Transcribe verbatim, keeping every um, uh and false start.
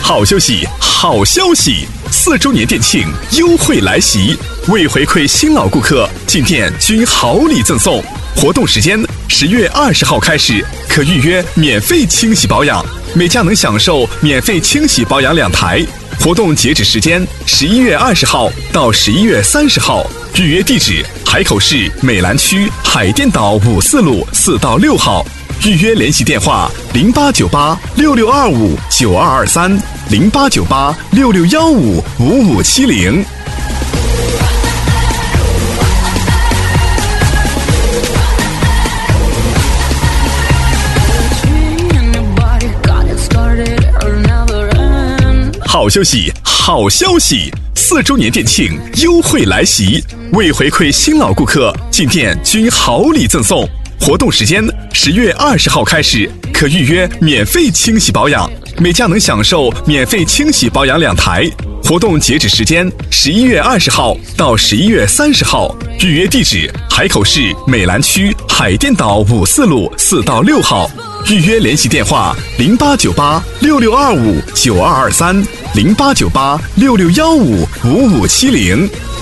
好休息，好消息！四周年店庆优惠来袭，为回馈新老顾客，进店均好礼赠送。活动时间十月二十号开始，可预约免费清洗保养，每家能享受免费清洗保养两台。活动截止时间十一月二十号到十一月三十号，预约地址海口市美兰区海淀岛五四路四到六号。预约联系电话零八九八六六二五九二二三零八九八六六幺五五五七零。好休息，好消息！四周年店庆优惠来袭，为回馈新老顾客，进店均好礼赠送。活动时间十月二十号开始，可预约免费清洗保养，每家能享受免费清洗保养两台。活动截止时间十一月二十号到十一月三十号，预约地址海口市美兰区海淀岛五四路四到六号。预约联系电话零八九八六六二五九二二三零八九八六六幺五五五七零。